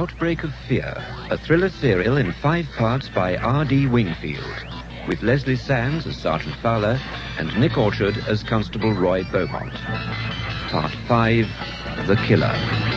Outbreak of Fear, a thriller serial in 5 parts by R.D. Wingfield, with Leslie Sands as Sergeant Fowler and Nick Orchard as Constable Roy Beaumont. Part 5, The Killer.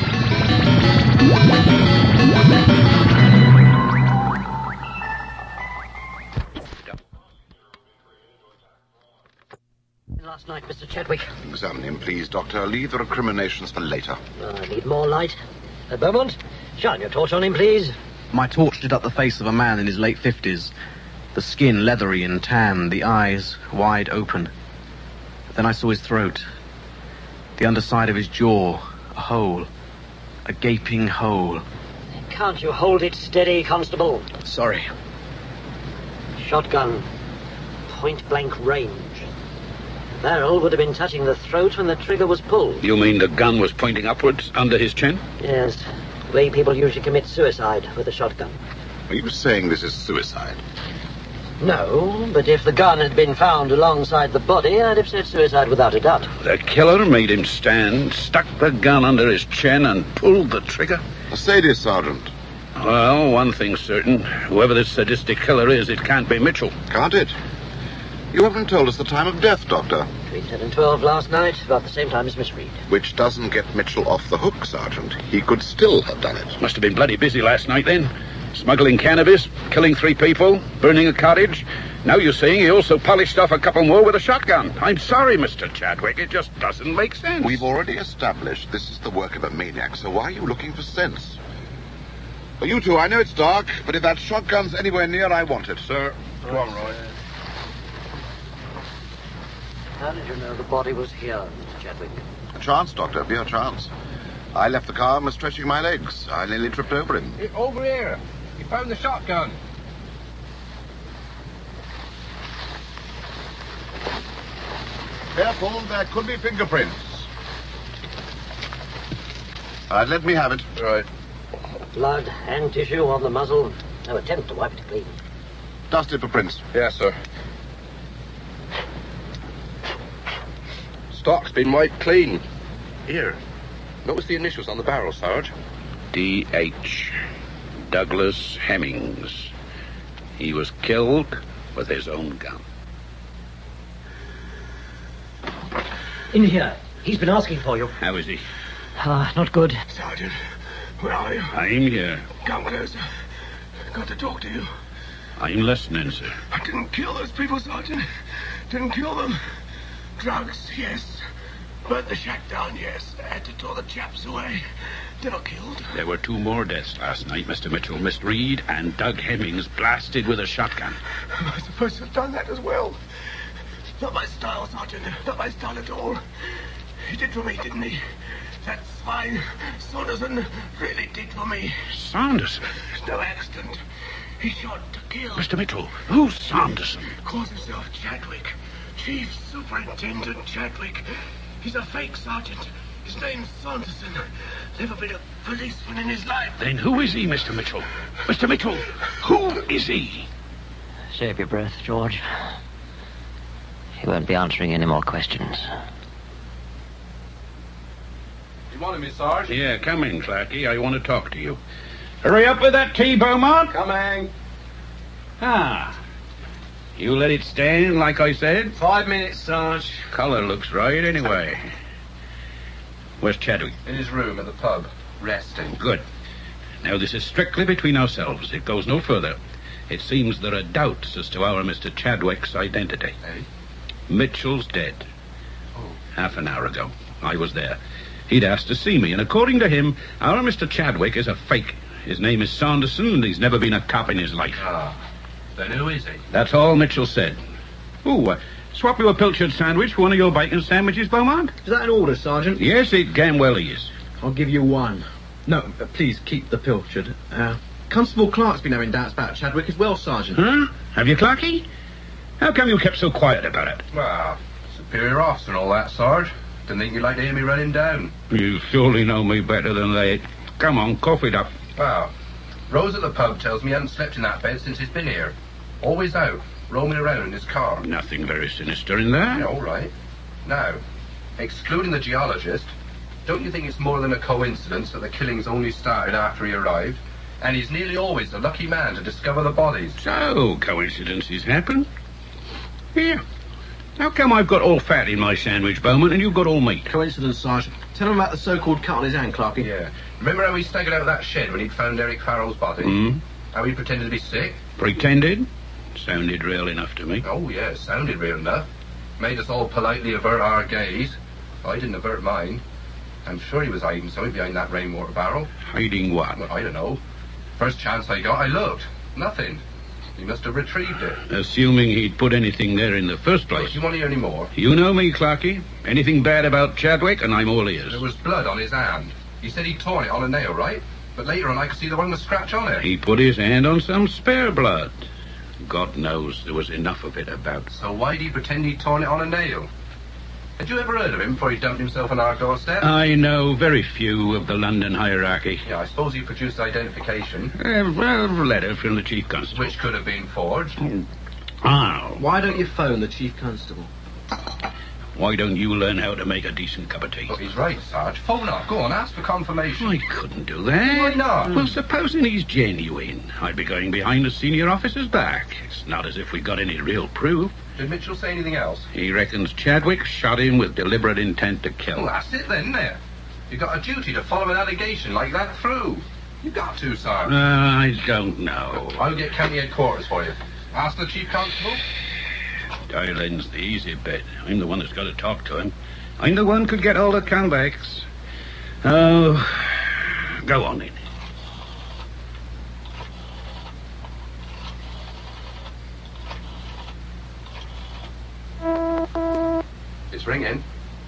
Last night, Mr. Chadwick. Examine him, please, Doctor. Leave the recriminations for later. I need more light. Beaumont, shine your torch on him, please. My torch lit up the face of a man in his late 50s. The skin leathery and tan, the eyes wide open. Then I saw his throat. The underside of his jaw, a hole. A gaping hole. Can't you hold it steady, Constable? Sorry. Shotgun. Point-blank range. The barrel would have been touching the throat when the trigger was pulled. You mean the gun was pointing upwards, under his chin? Yes. The way people usually commit suicide with a shotgun. Are you saying this is suicide? No, but if the gun had been found alongside the body, I'd have said suicide without a doubt. The killer made him stand, stuck the gun under his chin, and pulled the trigger. A sadist, Sergeant. Well, one thing's certain. Whoever this sadistic killer is, it can't be Mitchell. Can't it? You haven't told us the time of death, Doctor. Between 10 and 12 last night, about the same time as Miss Reed. Which doesn't get Mitchell off the hook, Sergeant. He could still have done it. Must have been bloody busy last night, then. Smuggling cannabis, killing 3 people, burning a cottage. Now you're saying he also polished off a couple more with a shotgun. I'm sorry, Mr. Chadwick. It just doesn't make sense. We've already established this is the work of a maniac, so why are you looking for sense? Well, you two, I know it's dark, but if that shotgun's anywhere near, I want it. Sir. Go on, Roy. How did you know the body was here, Mr. Chadwick? A chance, Doctor, mere chance. I left the car and was stretching my legs. I nearly tripped over him. Over here. You found the shotgun. Careful, there could be fingerprints. All right, let me have it. Right. Blood and tissue on the muzzle. No attempt to wipe it clean. Dust it for prints. Yes, sir. Stock's been wiped clean. Here. Notice the initials on the barrel, Sarge. D.H. Douglas Hemmings. He was killed with his own gun. In here. He's been asking for you. How is he? Not good. Sergeant, where are you? I'm here. Come closer. Got to talk to you. I'm listening, sir. I didn't kill those people, Sergeant. Didn't kill them. Drugs, yes. Burnt the shack down, yes. I had to tow the chaps away. Never killed. There were 2 more deaths last night, Mr. Mitchell. Miss Reed and Doug Hemmings blasted with a shotgun. Am I supposed to have done that as well? Not my style, Sergeant. Not my style at all. He did for me, didn't he? That swine, Saunderson, really did for me. Saunderson? No accident. He shot to kill. Mr. Mitchell, who's Saunderson? Calls himself Chadwick. Chief Superintendent Chadwick. He's a fake, Sergeant. His name's Saunderson. Never been a policeman in his life. Then who is he, Mr. Mitchell? Mr. Mitchell, who is he? Save your breath, George. He won't be answering any more questions. You wanted me, Sarge? Yeah, come in, Clarky. I want to talk to you. Hurry up with that tea, Beaumont. Coming. You let it stand, like I said? 5 minutes, Sarge. Color looks right, anyway. Where's Chadwick? In his room at the pub, resting. Good. Now, this is strictly between ourselves. It goes no further. It seems there are doubts as to our Mr. Chadwick's identity. Eh? Mitchell's dead. Oh. Half an hour ago. I was there. He'd asked to see me, and according to him, our Mr. Chadwick is a fake. His name is Saunderson, and he's never been a cop in his life. Then who is he? That's all Mitchell said. Ooh, swap you a pilchard sandwich for one of your bacon sandwiches, Beaumont? Is that an order, Sergeant? Yes, it damn well is. I'll give you 1. No, please keep the pilchard. Constable Clark's been having doubts about Chadwick as well, Sergeant. Huh? Have you, Clarky? How come you kept so quiet about it? Well, superior officer and all that, Sarge. Didn't think you'd like to hear me run him down. You surely know me better than that. Come on, cough it up. Well, Rose at the pub tells me he hasn't slept in that bed since he's been here. Always out, roaming around in his car. Nothing very sinister in that. Yeah, all right. Now, excluding the geologist, Don't you think it's more than a coincidence that the killings only started after he arrived? And he's nearly always the lucky man to discover the bodies. So, coincidences happen. Here. How come I've got all fat in my sandwich, Bowman, and you've got all meat? Coincidence, Sergeant. Tell him about the so-called cut on his hand, Clarkie. Yeah. Remember how he staggered out of that shed when he'd found Eric Farrell's body? Hmm? How he pretended to be sick? Pretended? Sounded real enough to me. Oh, yeah, sounded real enough. Made us all politely avert our gaze. I didn't avert mine. I'm sure he was hiding something behind that rainwater barrel. Hiding what? Well, I don't know. First chance I got, I looked. Nothing. He must have retrieved it. Assuming he'd put anything there in the first Well, place. if you want to hear any more, You know me, Clarkie. Anything bad about Chadwick, and I'm all ears. there was blood on his hand. He said he'd torn it on a nail, right? But later on I could see the one with a scratch on it. He put his hand on some spare blood. God knows there was enough of it about. So why'd he pretend he'd torn it on a nail? Had you ever heard of him before he dumped himself on our doorstep? I know very few of the London hierarchy. Yeah, I suppose he produced identification, Well, a letter from the chief constable. which could have been forged. Ah, Why don't you phone the chief constable? why don't you learn how to make a decent cup of tea? But he's right, Sarge. Phone up. Go on, ask for confirmation. I couldn't do that. Why not? Well, supposing he's genuine, I'd be going behind the senior officer's back. It's not as if we got any real proof. Did Mitchell say anything else? He reckons Chadwick shot him with deliberate intent to kill. Well, that's it then, isn't it? You've got a duty to follow an allegation like that through. You've got to, Sarge. I don't know. I'll get county headquarters for you. Ask the chief constable. Dylan's the easy bit. I'm the one that's got to talk to him. I'm the one could get all the convicts. Oh, go on then. It's ringing.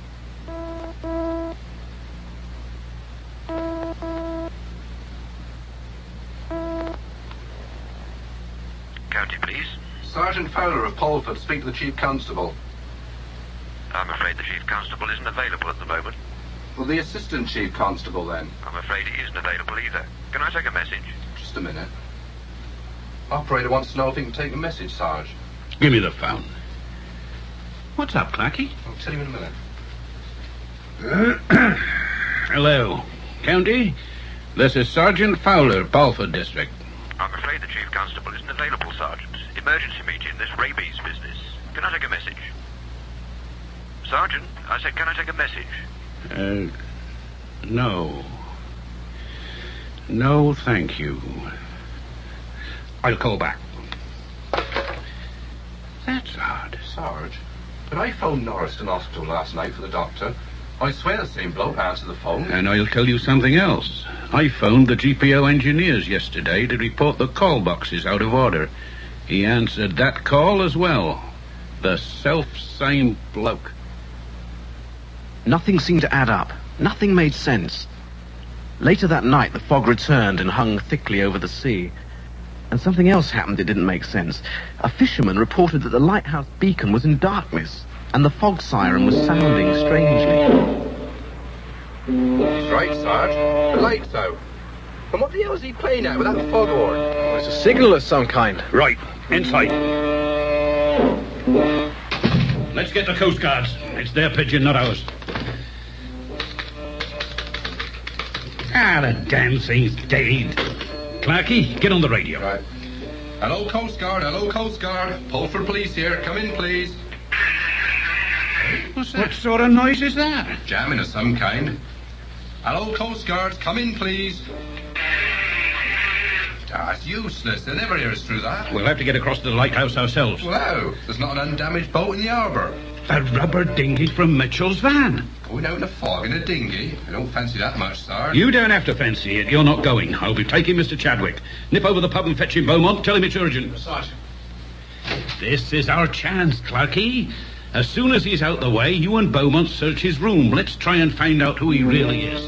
County Police. Sergeant Fowler of Polford, speak to the chief constable. I'm afraid the chief constable isn't available at the moment. Well, the assistant chief constable, then. I'm afraid he isn't available either. Can I take a message? Just a minute. Operator wants to know if he can take a message, Sarge. Give me the phone. What's up, Clarkie? I'll tell you in a minute. Hello. County? This is Sergeant Fowler, Balford District. I'm afraid the chief constable isn't available, Sergeant. Emergency meeting, this rabies business. Can I take a message? Sergeant, I said, can I take a message? No. No, thank you. I'll call back. That's odd. Sarge, but I phoned Norriston Hospital last night for the doctor. I swear the same bloke answered the phone. And I'll tell you something else. I phoned the GPO engineers yesterday to report the call boxes out of order. He answered that call as well. The self-same bloke. Nothing seemed to add up. Nothing made sense. Later that night, the fog returned and hung thickly over the sea. And something else happened that didn't make sense. A fisherman reported that the lighthouse beacon was in darkness, and the fog siren was sounding strangely. He's right, Sarge. The light's out. And what the hell is he playing at with that foghorn? Oh, it's a signal of some kind. Right, inside. Let's get the Coast Guards. It's their pigeon, not ours. The damn thing's dead. Clarkie, get on the radio. Right. Hello, Coast Guard. Hello, Coast Guard. Polford Police here. Come in, please. What sort of noise is that? Jamming of some kind. Hello, Coast Guards. Come in, please. It's useless. They never hear us through that. We'll have to get across to the lighthouse ourselves. Well, how? There's not an undamaged boat in the harbour. The rubber dinghy from Mitchell's van. Going out in the fog in a dinghy? I don't fancy that much, Sarge. You don't have to fancy it. You're not going. I'll be taking Mr. Chadwick. Nip over the pub and fetch him, Beaumont. Tell him it's urgent. Sergeant. This is our chance, Clarkie. As soon as he's out the way, you and Beaumont search his room. Let's try and find out who he really is.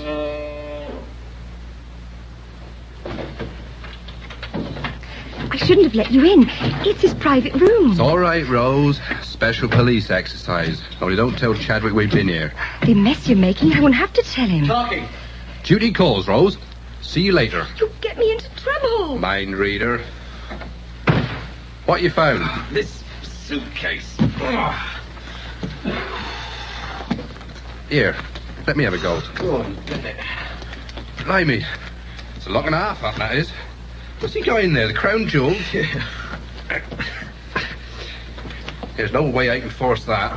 I shouldn't have let you in. It's his private room. It's all right, Rose. Special police exercise. Only don't tell Chadwick we've been here. The mess you're making, I won't have to tell him. Talking. Duty calls, Rose. See you later. You'll get me into trouble. Mind reader. What you found? This suitcase. Here. Let me have a go. Go on, get it. Blimey. It's a lock and a half up, that is. What's he got in there? The crown jewels? Yeah. There's no way I can force that.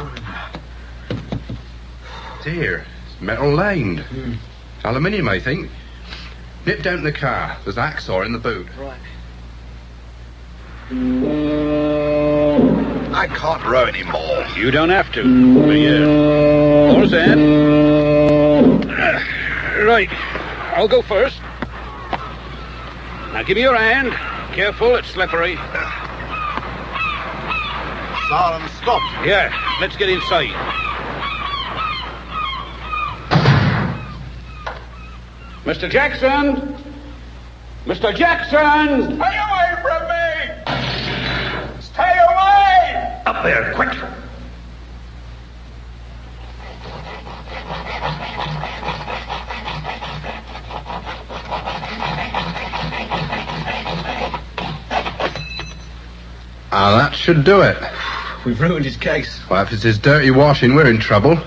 Dear, it's metal lined. Aluminium, I think. Nip down to the car. There's a hacksaw in the boot. Right. I can't row anymore. You don't have to. All's in. Right. I'll go first. Now give me your hand. Careful, it's slippery. Sergeant, stop. Yeah, let's get inside. Mr. Jackson! Mr. Jackson! Stay away from me! Stay away! Up there, quick! That should do it. We've ruined his case. Well, if it's his dirty washing, we're in trouble.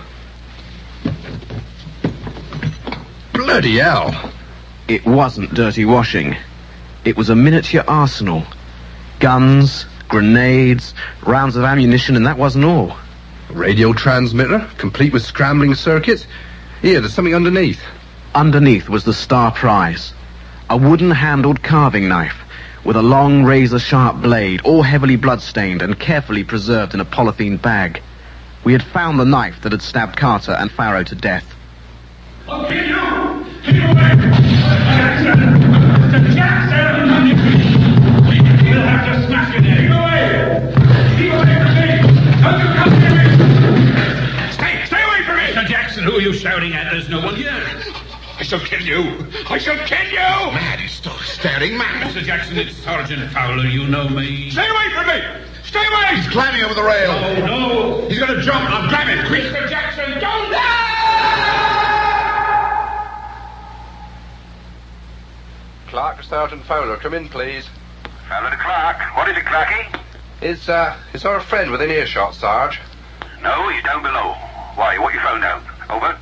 Bloody hell. It wasn't dirty washing. It was a miniature arsenal. Guns, grenades, rounds of ammunition, and that wasn't all. A radio transmitter, complete with scrambling circuits. Here, there's something underneath. Underneath was the star prize. A wooden-handled carving knife with a long razor-sharp blade, all heavily blood-stained and carefully preserved in a polythene bag. We had found the knife that had stabbed Carter and Farrow to death. I'll kill you! Keep away! Mr. Jackson! We'll have to smash you there. Keep away! Keep away from me! Don't you come near me! Stay away from me! Mr. Jackson, who are you shouting at? There's no one here. I shall kill you! I shall kill you! Mad, he's still staring mad. Mr. Jackson, it's Sergeant Fowler. You know me. Stay away from me! Stay away! He's climbing over the rail. Oh, no. He's going to jump. I'll grab him. Quick! Mr. Jackson, don't! Clark or Sergeant Fowler, come in, please. Fowler to Clark. What is it, Clarky? Is our friend within earshot, Sarge? No, he's down below. Why, what you phoned out? Over.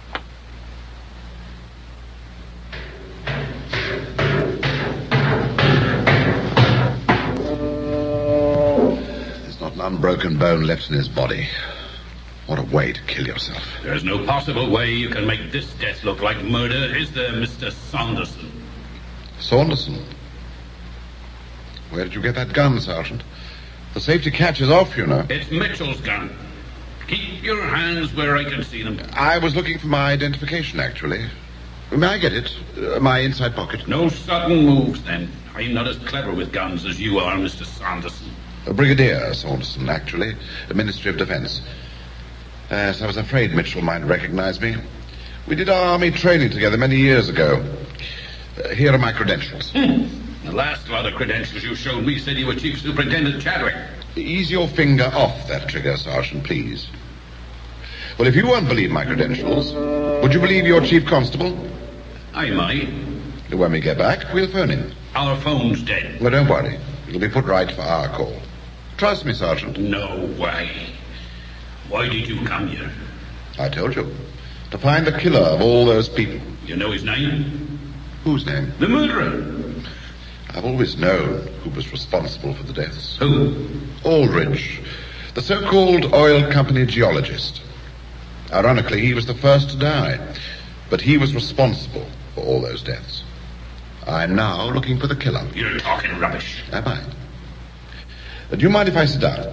There's not an unbroken bone left in his body. What a way to kill yourself. There's no possible way you can make this death look like murder, is there, Mr. Saunderson? Saunderson? Where did you get that gun, Sergeant? The safety catch is off, you know. It's Mitchell's gun. Keep your hands where I can see them. I was looking for my identification, actually. May I get it? My inside pocket. No sudden moves, then. I'm not as clever with guns as you are, Mr. Saunderson. Brigadier Saunderson, actually. The Ministry of Defense. Yes, I was afraid Mitchell might recognize me. We did our army training together many years ago. Here are my credentials. The last lot of credentials you showed me said you were Chief Superintendent Chadwick. Ease your finger off that trigger, Sergeant, please. Well, if you won't believe my credentials, would you believe your Chief Constable? I might. When we get back, we'll phone him. Our phone's dead. Well, don't worry. It'll be put right for our call. Trust me, Sergeant. No way. Why did you come here? I told you. To find the killer of all those people. You know his name? Whose name? The murderer. I've always known who was responsible for the deaths. Who? Aldridge, the so-called oil company geologist. Ironically, he was the first to die, but he was responsible for all those deaths. I'm now looking for the killer. You're talking rubbish. Am I? Do you mind if I sit down?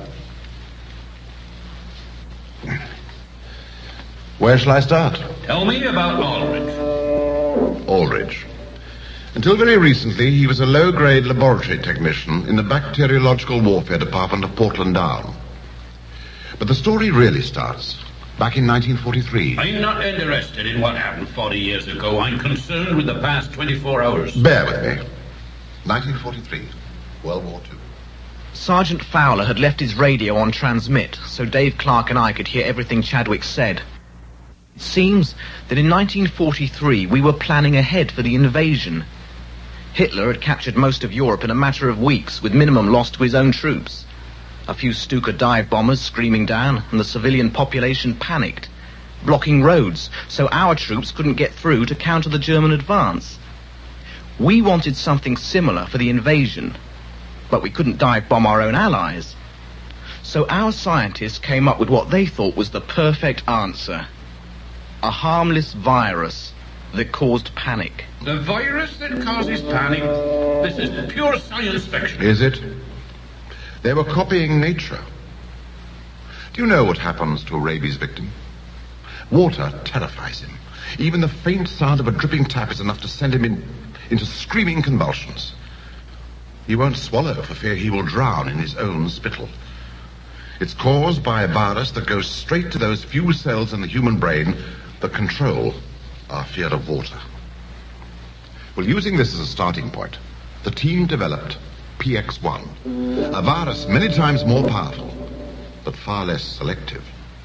Where shall I start? Tell me about Aldridge. Aldridge. Until very recently, he was a low-grade laboratory technician in the Bacteriological Warfare Department of Portland Down. But the story really starts back in 1943. I'm not interested in what happened 40 years ago. I'm concerned with the past 24 hours. Bear with me. 1943, World War II. Sergeant Fowler had left his radio on transmit, so Dave Clark and I could hear everything Chadwick said. It seems that in 1943 we were planning ahead for the invasion. Hitler had captured most of Europe in a matter of weeks, with minimum loss to his own troops. A few Stuka dive bombers screaming down, and the civilian population panicked. blocking roads so our troops couldn't get through to counter the German advance. We wanted something similar for the invasion, but we couldn't dive bomb our own allies. So our scientists came up with what they thought was the perfect answer. A harmless virus that caused panic. The virus that causes panic? This is pure science fiction. Is it? They were copying nature. Do you know what happens to a rabies victim? Water terrifies him. Even the faint sound of a dripping tap is enough to send him into screaming convulsions. He won't swallow for fear he will drown in his own spittle. It's caused by a virus that goes straight to those few cells in the human brain that control our fear of water. Well, using this as a starting point, the team developed PX1, a virus many times more powerful, but far less selective.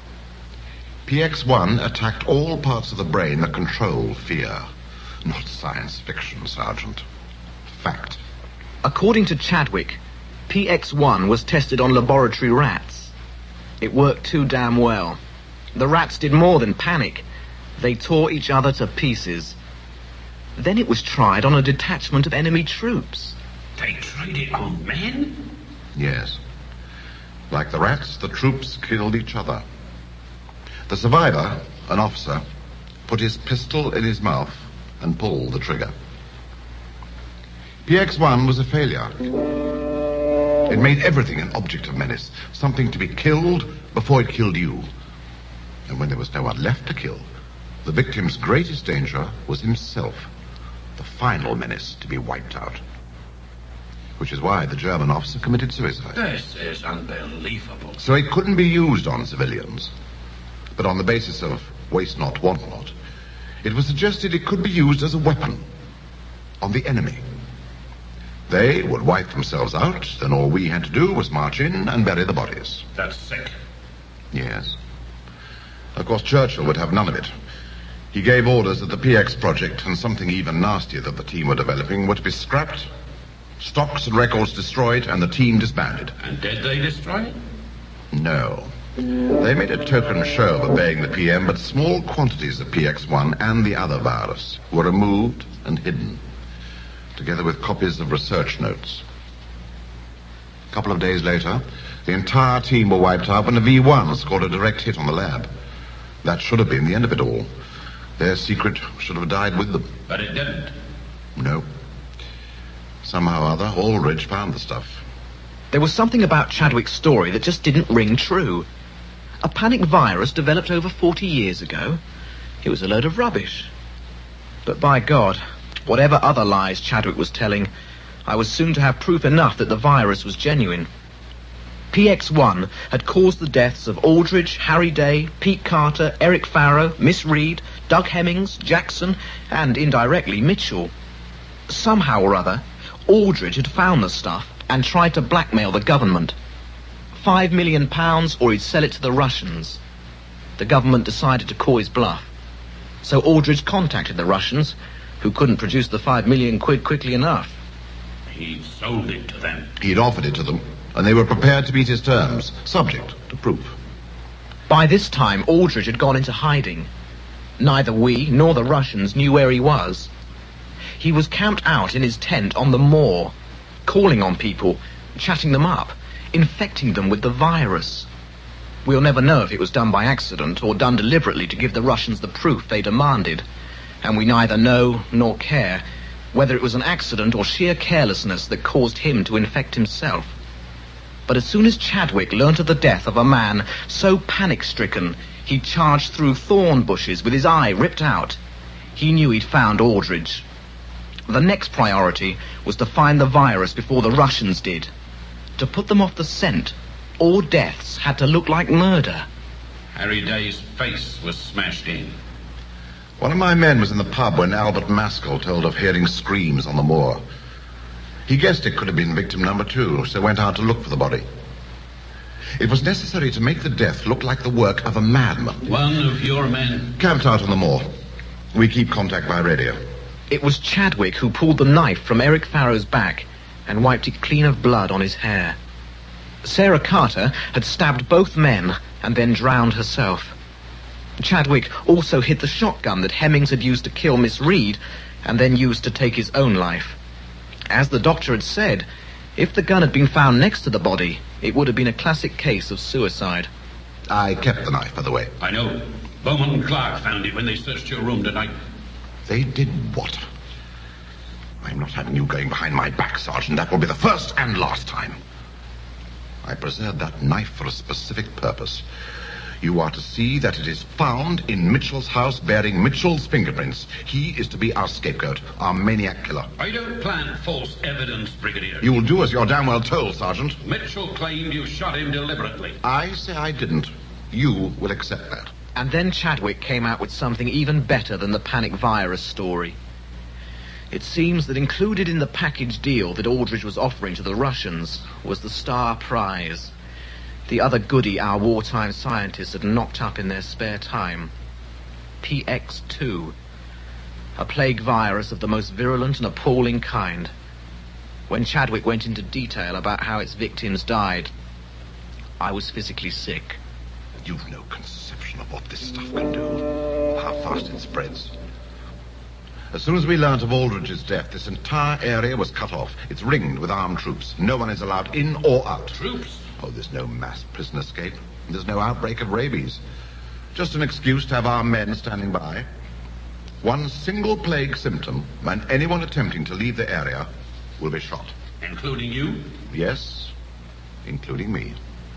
PX1 attacked all parts of the brain that control fear. Not science fiction, Sergeant. Fact. According to Chadwick, PX1 was tested on laboratory rats. It worked too damn well. The rats did more than panic. They tore each other to pieces. Then it was tried on a detachment of enemy troops. They tried it on men? Yes. Like the rats, the troops killed each other. The survivor, an officer, put his pistol in his mouth and pulled the trigger. PX1 was a failure. It made everything an object of menace, something to be killed before it killed you. And when there was no one left to kill, the victim's greatest danger was himself, the final menace to be wiped out. Which is why the German officer committed suicide. This is unbelievable. So it couldn't be used on civilians. But on the basis of waste not, want not, it was suggested it could be used as a weapon on the enemy. They would wipe themselves out, then all we had to do was march in and bury the bodies. That's sick. Yes. Of course, Churchill would have none of it. He gave orders that the PX project and something even nastier that the team were developing were to be scrapped, stocks and records destroyed, and the team disbanded. And did they destroy it? No. They made a token show of obeying the PM, but small quantities of PX1 and the other virus were removed and hidden, together with copies of research notes. A couple of days later, the entire team were wiped out when the V1 scored a direct hit on the lab. That should have been the end of it all. Their secret should have died with them. But it didn't. No. Somehow or other, Aldridge found the stuff. There was something about Chadwick's story that just didn't ring true. A panic virus developed over 40 years ago. It was a load of rubbish. But by God, whatever other lies Chadwick was telling, I was soon to have proof enough that the virus was genuine. PX1 had caused the deaths of Aldridge, Harry Day, Pete Carter, Eric Farrow, Miss Reed, Doug Hemmings, Jackson, and indirectly Mitchell. Somehow or other, Aldridge had found the stuff and tried to blackmail the government. £5 million or he'd sell it to the Russians. The government decided to call his bluff. So Aldridge contacted the Russians, who couldn't produce the £5 million quickly enough. He sold it to them. He'd offered it to them, and they were prepared to meet his terms, subject to proof. By this time, Aldridge had gone into hiding. Neither we nor the Russians knew where he was. He was camped out in his tent on the moor, calling on people, chatting them up, infecting them with the virus. We'll never know if it was done by accident or done deliberately to give the Russians the proof they demanded, and we neither know nor care whether it was an accident or sheer carelessness that caused him to infect himself. But as soon as Chadwick learnt of the death of a man so panic-stricken he charged through thorn bushes with his eye ripped out, he knew he'd found Aldridge. The next priority was to find the virus before the Russians did. To put them off the scent, all deaths had to look like murder. Harry Day's face was smashed in. One of my men was in the pub when Albert Maskell told of hearing screams on the moor. He guessed it could have been victim number 2, so went out to look for the body. It was necessary to make the death look like the work of a madman. One of your men? Camped out on the moor. We keep contact by radio. It was Chadwick who pulled the knife from Eric Farrow's back and wiped it clean of blood on his hair. Sarah Carter had stabbed both men and then drowned herself. Chadwick also hid the shotgun that Hemmings had used to kill Miss Reed and then used to take his own life. As the doctor had said, if the gun had been found next to the body, it would have been a classic case of suicide. I kept the knife, by the way. I know. Bowman and Clark found it when they searched your room tonight. They did what? I'm not having you going behind my back, Sergeant. That will be the first and last time. I preserved that knife for a specific purpose. You are to see that it is found in Mitchell's house bearing Mitchell's fingerprints. He is to be our scapegoat, our maniac killer. I don't plant false evidence, Brigadier. You'll do as you're damn well told, Sergeant. Mitchell claimed you shot him deliberately. I say I didn't. You will accept that. And then Chadwick came out with something even better than the panic virus story. It seems that included in the package deal that Aldridge was offering to the Russians was the Star Prize, the other goodie our wartime scientists had knocked up in their spare time. PX2, a plague virus of the most virulent and appalling kind. When Chadwick went into detail about how its victims died, I was physically sick. You've no conception of what this stuff can do, how fast it spreads. As soon as we learnt of Aldridge's death, this entire area was cut off. It's ringed with armed troops. No one is allowed in or out. Troops? Oh, there's no mass prison escape. There's no outbreak of rabies. Just an excuse to have our men standing by. One single plague symptom, and anyone attempting to leave the area will be shot. Including you? Yes, including me.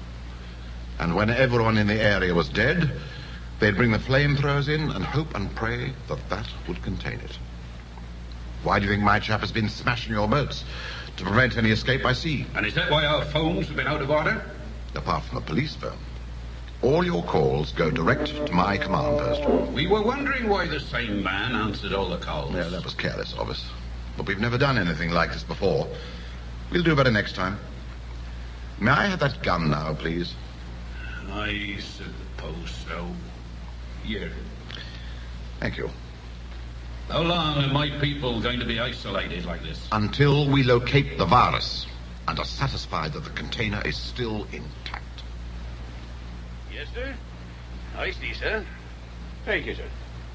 And when everyone in the area was dead, they'd bring the flamethrowers in and hope and pray that that would contain it. Why do you think my chap has been smashing your boats? To prevent any escape by sea. And is that why our phones have been out of order? Apart from the police phone. All your calls go direct to my command post. We were wondering why the same man answered all the calls. Yeah, that was careless of us. But we've never done anything like this before. We'll do better next time. May I have that gun now, please? I suppose so. Here. Thank you. How long are my people going to be isolated like this? Until we locate the virus and are satisfied that the container is still intact. Yes, sir? I see, sir. Thank you,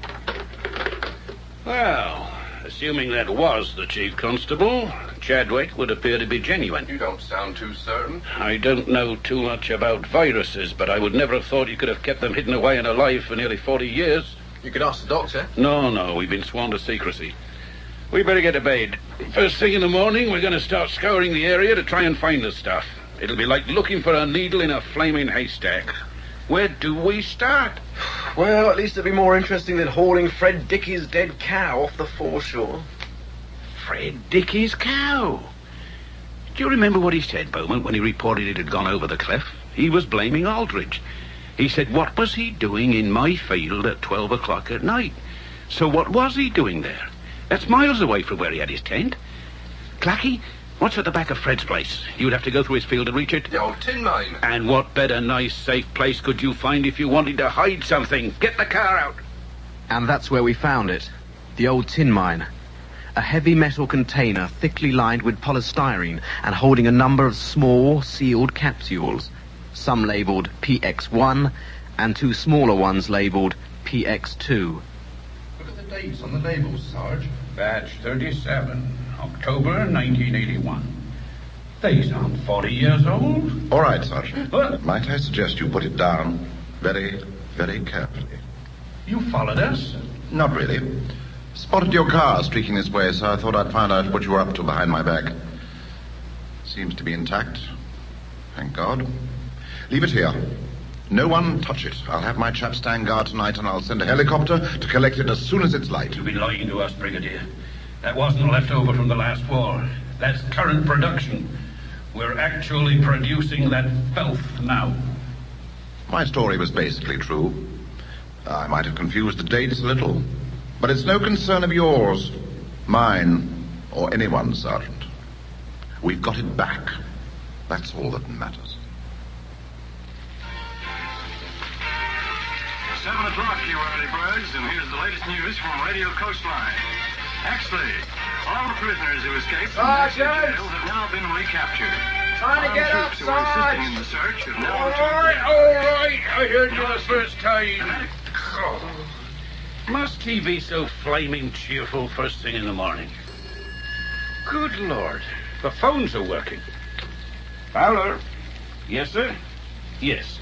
sir. Well, assuming that was the Chief Constable, Chadwick would appear to be genuine. You don't sound too certain. I don't know too much about viruses, but I would never have thought you could have kept them hidden away and alive for nearly 40 years. You could ask the doctor. No, we've been sworn to secrecy. We better get to bed. First thing in the morning, we're going to start scouring the area to try and find the stuff. It'll be like looking for a needle in a flaming haystack. Where do we start? Well, at least it'll be more interesting than hauling Fred Dickey's dead cow off the foreshore. Fred Dickey's cow? Do you remember what he said, Bowman, when he reported it had gone over the cliff? He was blaming Aldridge. He said, what was he doing in my field at 12 o'clock at night? So what was he doing there? That's miles away from where he had his tent. Clacky, what's at the back of Fred's place? You'd have to go through his field to reach it. The old tin mine. And what better nice, safe place could you find if you wanted to hide something? Get the car out. And that's where we found it. The old tin mine. A heavy metal container thickly lined with polystyrene and holding a number of small, sealed capsules. Some labelled PX1 and two smaller ones labelled PX2. Look at the dates on the labels, Sarge. Batch 37, October 1981. These aren't 40 years old. All right, Sergeant. What? Might I suggest you put it down very, very carefully? You followed us? Not really. Spotted your car streaking this way, so I thought I'd find out what you were up to behind my back. Seems to be intact. Thank God. Leave it here. No one touch it. I'll have my chap stand guard tonight, and I'll send a helicopter to collect it as soon as it's light. You've been lying to us, Brigadier. That wasn't left over from the last war. That's current production. We're actually producing that filth now. My story was basically true. I might have confused the dates a little, but it's no concern of yours, mine, or anyone's, Sergeant. We've got it back. That's all that matters. 7 o'clock, you early birds, and here's the latest news from Radio Coastline. Actually, all the prisoners who escaped from Nassau jail have now been recaptured. Trying to get up, Troops who were assisting in Sarge. the search have now All right. I heard you the first time. Oh, must he be so flaming cheerful first thing in the morning? Good Lord. The phones are working. Fowler? Yes, sir? Yes.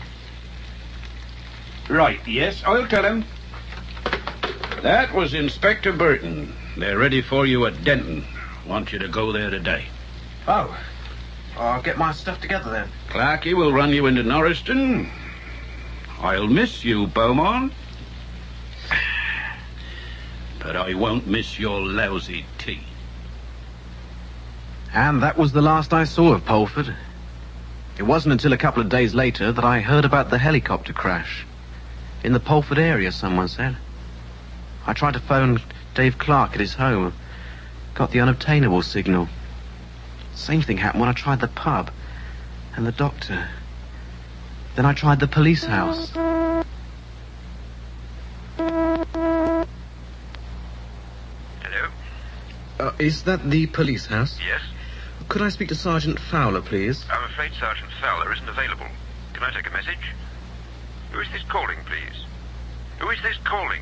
Right, yes, I'll tell him. That was Inspector Burton. They're ready for you at Denton. Want you to go there today. Oh. I'll get my stuff together then. Clarkie will run you into Norriston. I'll miss you, Beaumont. But I won't miss your lousy tea. And that was the last I saw of Polford. It wasn't until a couple of days later that I heard about the helicopter crash. In the Polford area, someone said. I tried to phone Dave Clark at his home. Got the unobtainable signal. Same thing happened when I tried the pub. And the doctor. Then I tried the police house. Hello? Is that the police house? Yes? Could I speak to Sergeant Fowler, please? I'm afraid Sergeant Fowler isn't available. Can I take a message? Who is this calling, please? Who is this calling?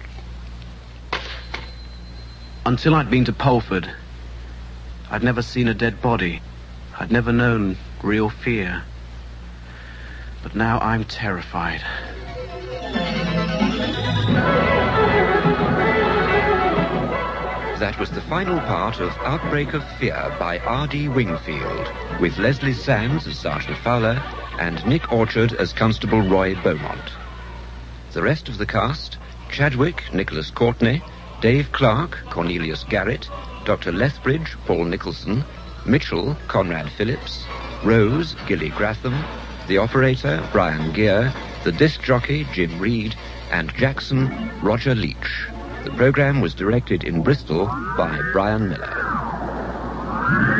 Until I'd been to Polford, I'd never seen a dead body. I'd never known real fear. But now I'm terrified. That was the final part of Outbreak of Fear by R.D. Wingfield, with Leslie Sands as Sergeant Fowler and Nick Orchard as Constable Roy Beaumont. The rest of the cast: Chadwick, Nicholas Courtney, Dave Clark, Cornelius Garrett, Dr. Lethbridge, Paul Nicholson, Mitchell, Conrad Phillips, Rose, Gilly Gratham, the operator, Brian Gear, the disc jockey, Jim Reed, and Jackson, Roger Leach. The program was directed in Bristol by Brian Miller.